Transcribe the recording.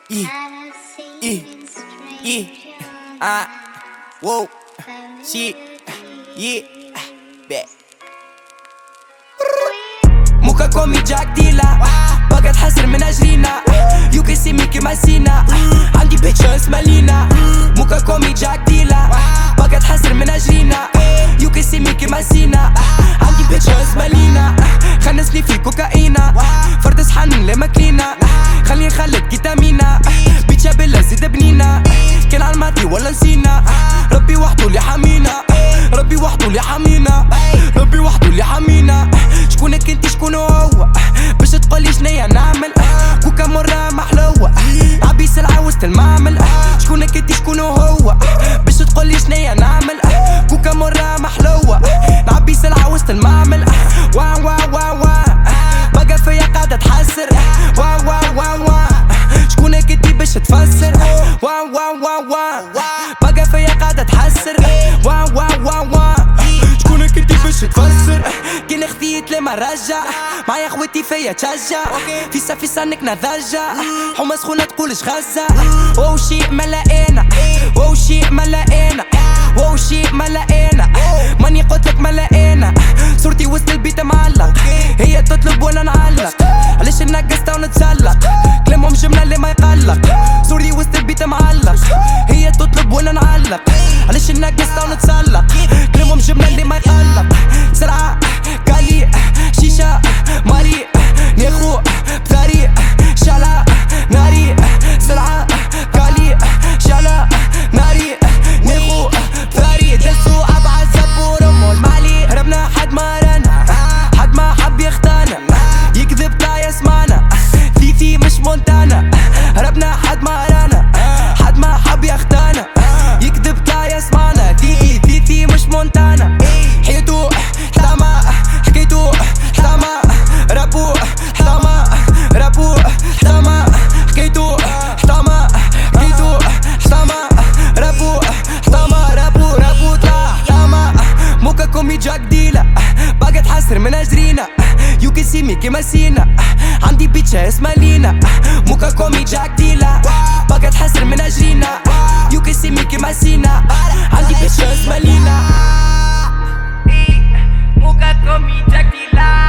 Yeah, yeah, yeah, whoa, shit, yeah, back. موكا كومي جاك ديلا بقى تحسر من اجرينا يو كي سي مي كيما سينا عندي بيتش اسمها لينا موكا كومي جاك ديلا بقى تحسر من اجرينا يو كي سي مي كيما سينا عندي بيتش اسمها لينا خنسني في كوكاينا فرد صحن لما كلينا خلي نخلط كيتامينا بيتشا بلا زيد بنينا كان عالماضي ولا نسينا ربي وحدو اللي حامينا ربي وحدو اللي حامينا ربي وحدو اللي حامينا شكونك انتي شكون هو باش تقولي شنيا نعمل كوكا مرة محلوة عبي سلعة وسط المعمل شكونك انتي شكون هو باش تقولي شنيا نعمل كوكا مرة محلوة نعبي سلعة وسط المعمل وان وان وان وان بقى فيا قاعدة تحسر وان وان وان وان شكونك انتي باش تفسر وان وان وان وان بقى فيا قاعدة تحسر وان وان وان وان شكونك انتي باش تفسر كي نخفيت لما رجع معايا خواتي فيا تشجع في سنك نضجع حومة سخونة تقولش غزة واو شي ما لقينا واو شي ما لقينا واو شي ما لقينا ماني قلتلك ما لقينا صورتي وسط البيت معلق هي تطلب وانا نعلق علاش نقصت ونتسلق كلامهم جملة اللي ما يقلق صورتي وسط البيت معلق هي تطلب وانا نعلق علاش نقصت ونتسلق كلامهم جملة اللي ما يقلق سرعة قالي شيشة ماري ناخو بطريق شعلة ناري سرعة قالي شعلة ناري ناخو بطريق دسو أبعد زبور أمو المالي هربنا حد ما رانا حد ما حب يختانا يكذب لا يسمعنا في مش مونتانا هربنا حد ما رانا حد ما حب يختانا يكذب لا يسمعنا في مش مونتانا حيتو حتاما حكيتو حتاما رابو حتاما رابو حتاما حكيتو حتاما حكيتو حتاما رابو حتاما رابو طلع حتاما موكا كومي جاك ديلا باقا تحسر من اجرينا يو كي سي مي كيما سينا عندي بيتشا اسمها لينا موكا كومي جاك ديلا باقا تحسر من اجرينا يو كي سي مي كيما سينا عندي بيتشا اسمها لينا موكا كومي جاك ديلا